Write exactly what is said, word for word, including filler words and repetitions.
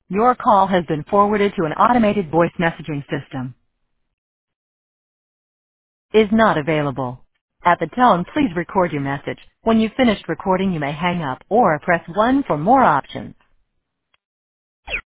Your call has been forwarded to an automated voice messaging system. Is not available. At the tone, please record your message. When you've finished recording, you may hang up or press one for more options.